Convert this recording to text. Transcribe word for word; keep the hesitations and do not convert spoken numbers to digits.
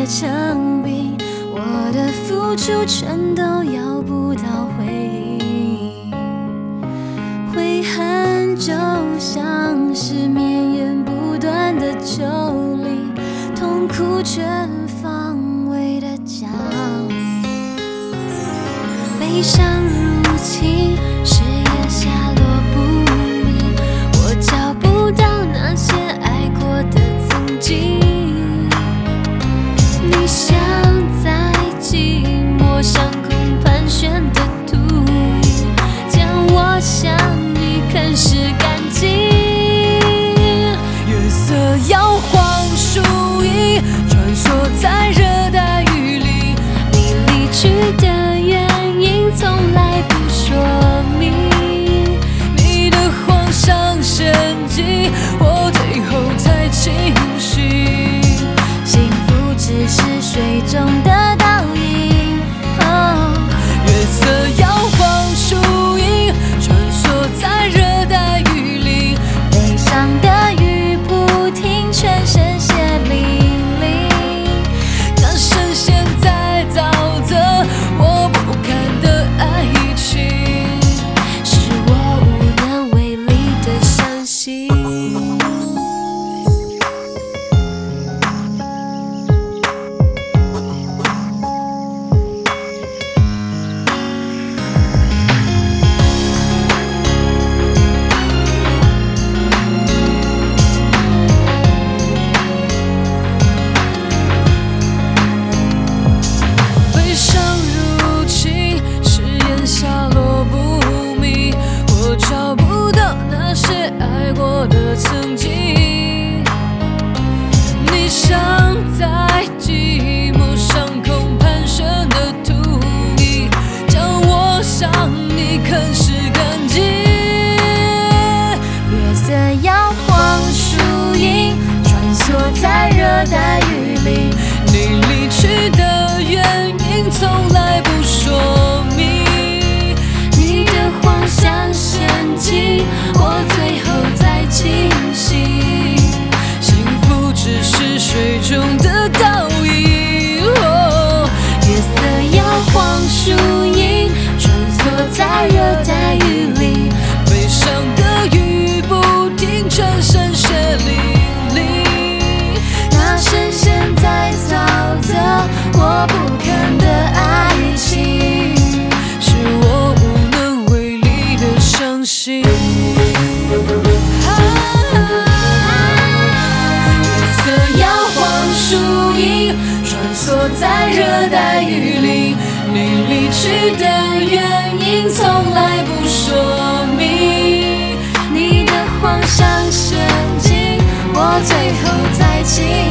成冰，我的付出全都要不到回应。悔恨就像是绵延不断的丘陵，痛苦全方位的降临。悲伤如侵，誓言下落不明，我找不到那些爱过的曾经。你像在寂寞上空盘旋的秃鹰，将我向你啃食干净。月色摇晃树影，穿梭在热带雨林，你离去的原因从来不说明。你的慌上神经，我最后才清醒。幸福只是水中的倒影，哦，月色摇晃树影，穿梭在热带雨林，悲伤的雨不停，全身血淋淋。那深陷在沼泽我不堪的爱情，是我无能为力的伤心。悲伤入侵，誓言下落不明，我找不到那些爱过的曾经。你像在寂寞上空盘旋的秃鹰，将我向你啃食干净。月色摇晃树影，穿梭在热带雨林，你离去的原因从来不说明。你的谎像陷阱，我最后才清醒。幸福只是水中的倒影，哦，月色摇晃树影，穿梭在热带雨林，悲伤的雨不停，全身血淋淋。那深陷在沼泽我不堪的爱情，是我无能为力的伤心。月色摇晃树影，穿梭在热带雨林，你离去的原因从来不说明。你的谎像陷阱，我最后才清